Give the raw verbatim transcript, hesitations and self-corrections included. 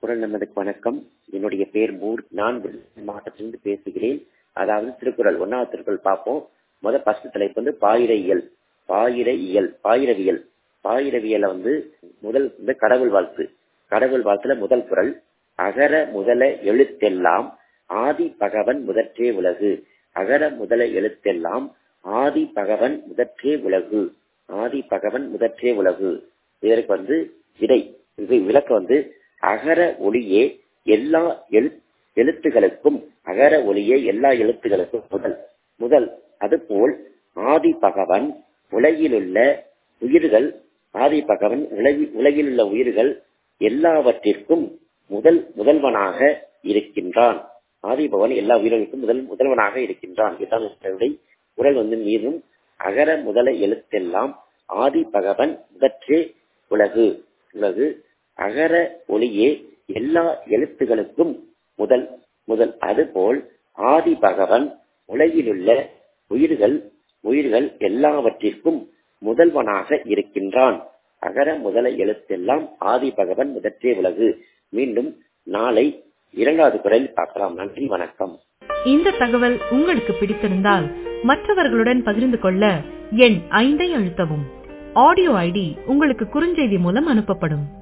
குரல் நம்மளுக்கு வணக்கம். என்னுடைய பேர் மூர். நான் மாவட்டத்திலிருந்து பேசுகிறேன். அதாவது திருக்குறள் ஒன்னாவது திருக்குறள் பார்ப்போம். முத ஃபர்ஸ்ட் தலைப்பு வந்து பாயிர இயல். பாயிர இயல் பாயிரவியல் பாயிரவியல வந்து முதல் இந்த கடவுள் வாழ்த்து. கடவுள் வாழ்த்துல முதல் குறள், அகர முதல எழுத்தெல்லாம் ஆதி பகவன் முதற்றே உலகு. அகர முதல எழுத்தெல்லாம் ஆதி பகவன் முதற்றே உலகு. ஆதி பகவன் முதற்றே உலகு. இதற்கு வந்து விடை இது விளக்க வந்து அகர ஒளியே எல்லா எழு எழுத்துகளுக்கும் அகர ஒளியே எல்லா எழுத்துகளுக்கும் முதல் முதல் அதுபோல் ஆதி பகவன் உலகிலுள்ள உயிர்கள் ஆதி பகவன் உலகி உலகில் உள்ள உயிர்கள் எல்லாவற்றிற்கும் முதல் முதல்வனாக இருக்கின்றான். ஆதி பகவன் எல்லா உயிர்களுக்கும் முதல் முதல்வனாக இருக்கின்றான். இதுதான் குறள் வந்து மீதும் அகர முதல எழுத்தெல்லாம் ஆதி பகவன் முதற்றே உலகு. உலகு அகர ஒளியே எல்லா எழுத்துகளுக்கும் முதல் முதல் அதுபோல் ஆதி பகவன் உலகிலுள்ள உயிர்கள் உயிர்கள் எல்லாவற்றிற்கும் முதல்வனாக இருக்கின்றான். அகர முதல எழுத்தெல்லாம் ஆதி பகவன் முதற்றே உலகு. மீண்டும் நாளை இரண்டாவது குறளில் பார்க்கலாம். நன்றி, வணக்கம். இந்த தகவல் உங்களுக்கு பிடித்திருந்தால் மற்றவர்களுடன் பகிர்ந்து கொள்ள எண் ஐந்தை அழுத்தவும். ஆடியோ ஐடி உங்களுக்கு குறுஞ்செய்தி மூலம் அனுப்பப்படும்.